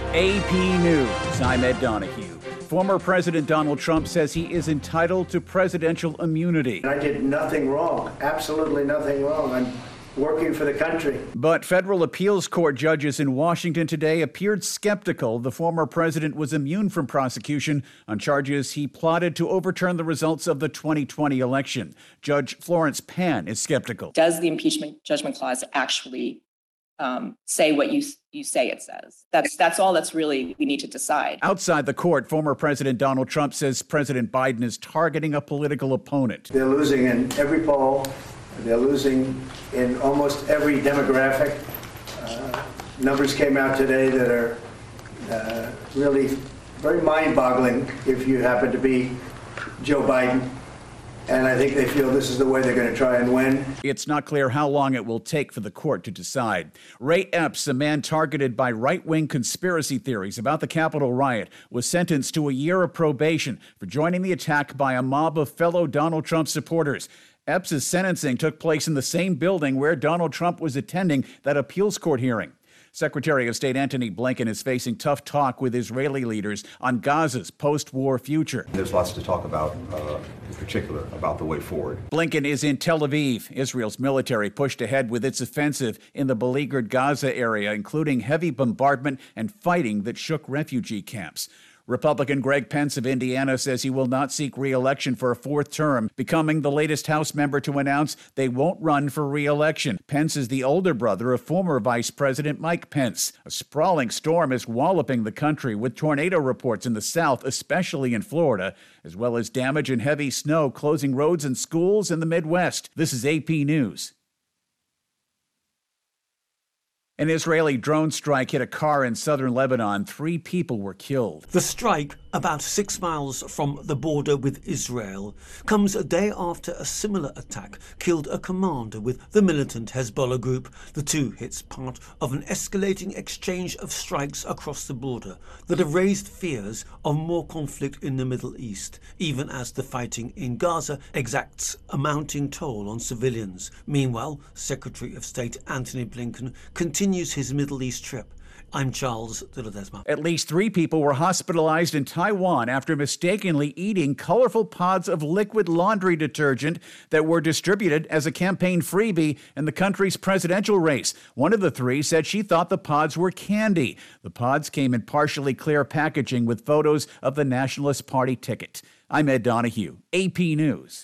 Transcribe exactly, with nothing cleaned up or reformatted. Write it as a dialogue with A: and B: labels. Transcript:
A: A P News, I'm Ed Donahue. Former President Donald Trump says he is entitled to presidential immunity.
B: I did nothing wrong, absolutely nothing wrong. I'm working for the country.
A: But federal appeals court judges in Washington today appeared skeptical the former president was immune from prosecution on charges he plotted to overturn the results of the twenty twenty election. Judge Florence Pan is skeptical.
C: Does the impeachment judgment clause actually um, say what you you say it says? That's that's all that's really we need to decide.
A: Outside the court, former President Donald Trump says President Biden is targeting a political opponent.
B: They're losing in every poll. They're losing in almost every demographic. Uh, numbers came out today that are uh, really very mind-boggling if you happen to be Joe Biden. And I think they feel this is the way they're going to try and win.
A: It's not clear how long it will take for the court to decide. Ray Epps, a man targeted by right-wing conspiracy theories about the Capitol riot, was sentenced to a year of probation for joining the attack by a mob of fellow Donald Trump supporters. Epps' sentencing took place in the same building where Donald Trump was attending that appeals court hearing. Secretary of State Antony Blinken is facing tough talk with Israeli leaders on Gaza's post-war future.
D: There's lots to talk about, uh, in particular, about the way forward.
A: Blinken is in Tel Aviv. Israel's military pushed ahead with its offensive in the beleaguered Gaza area, including heavy bombardment and fighting that shook refugee camps. Republican Greg Pence of Indiana says he will not seek re-election for a fourth term, becoming the latest House member to announce they won't run for re-election. Pence is the older brother of former Vice President Mike Pence. A sprawling storm is walloping the country, with tornado reports in the south, especially in Florida, as well as damage and heavy snow closing roads and schools in the Midwest. This is A P News. An Israeli drone strike hit a car in southern Lebanon. Three people were killed.
E: The strike, about six miles from the border with Israel, comes a day after a similar attack killed a commander with the militant Hezbollah group. The two hits part of an escalating exchange of strikes across the border that have raised fears of more conflict in the Middle East, even as the fighting in Gaza exacts a mounting toll on civilians. Meanwhile, Secretary of State Antony Blinken continues his Middle East trip. I'm Charles de Ledesma.
A: At least three people were hospitalized in Taiwan after mistakenly eating colorful pods of liquid laundry detergent that were distributed as a campaign freebie in the country's presidential race. One of the three said she thought the pods were candy. The pods came in partially clear packaging with photos of the Nationalist Party ticket. I'm Ed Donahue, A P News.